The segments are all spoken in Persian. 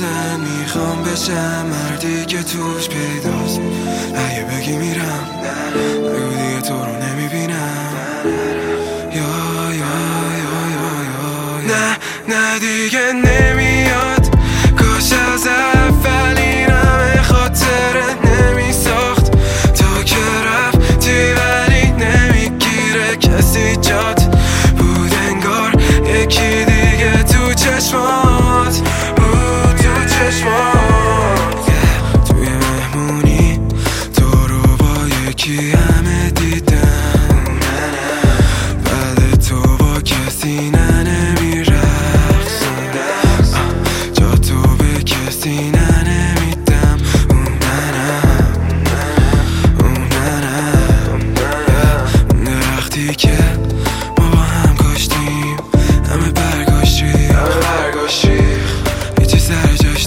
زن میخوام بشم مردی که توش پیداست. اگه بگی میرم بگو دیگه تو رو نمیبینم. یا یا یا یا یا نه نه دیگه نمیاد. کاش از اول این همه خاطره نمیساخت. تو که رفتی ولی نمیگیره کسی جات. بود انگار یکی دیگه تو چشمات، بود تو چشمات. توی مهمونی تو رو با یکی همه دیدم. بعد تو با کسی نمیرقصم. جا تو به کسی نمیدم. اون منم درختی که ما با هم کاشتیم. همه برگاش ریخ. هیچی سر جاش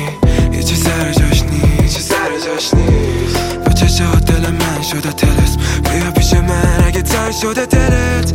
نیست. با چشات دل من شده تلس. بیا پیش من اگه تنگ شده دلت.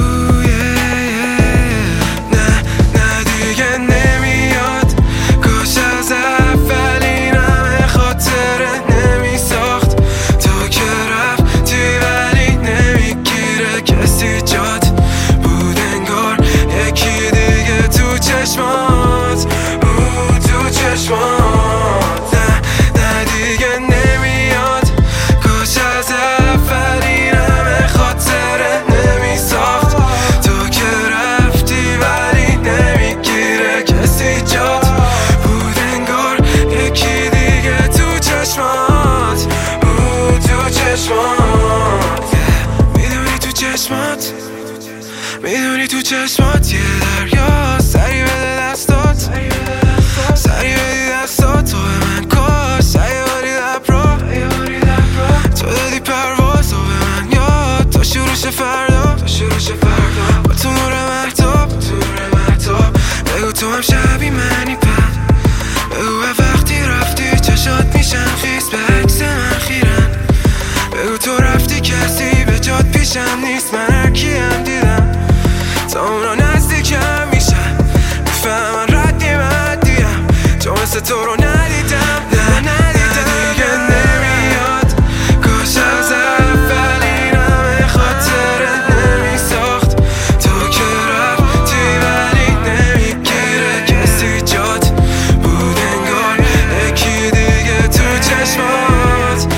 نه نه دیگه نمیاد. کاش از اول این همه خاطره نمیساخت. تو که رفتی ولی نمیگیره کسی جات. بود انگار یکی دیگه تو چشمات، بود تو چشمات. نه نه دیگه نمیاد. کاش از اول این همه خاطره نمیساخت. تو که رفتی ولی نمیگیره کسی جات. بود انگار یکی دیگه تو چشمات، بود تو چشمات. میدونی تو چشمات، میدونی تو چشمات یه دریا. سری بده دستات، سری بدی دستات. تو به من کاش سیاری لب رو تو دادی پرواز. و به من یاد تا شروع فردا با تو نور محتاب. بگو تو هم شبی منی پد. بگو وقتی رفتی چشات میشن خیس به عکس من خیرن. بگو تو رفتی کسی به جات پیشم نیست. من هر کیم دیدم تا اونا نزدیکم میشن. میفهمن ردی مدیم چون مثل تو رو ندیدم. نه ندیدم دیگه نمیاد. کاش از اول این همه خاطره نمیساخت. تو که رفتی ولی نمیگیره کسی جات. بود انگار یکی دیگه تو چشمات.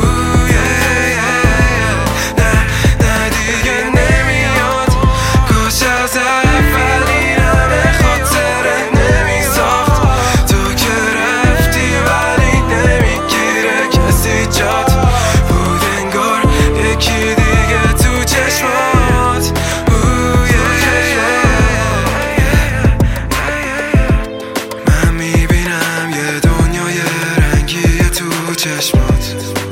نه نه دیگه نمیاد. کاش از اول این همه خاطره نمیساخت. تو که رفتی ولی نمیگیره کسی جات. بود انگار یکی دیگه تو چشمات. من میبینم یه دنیای رنگی تو چشمات.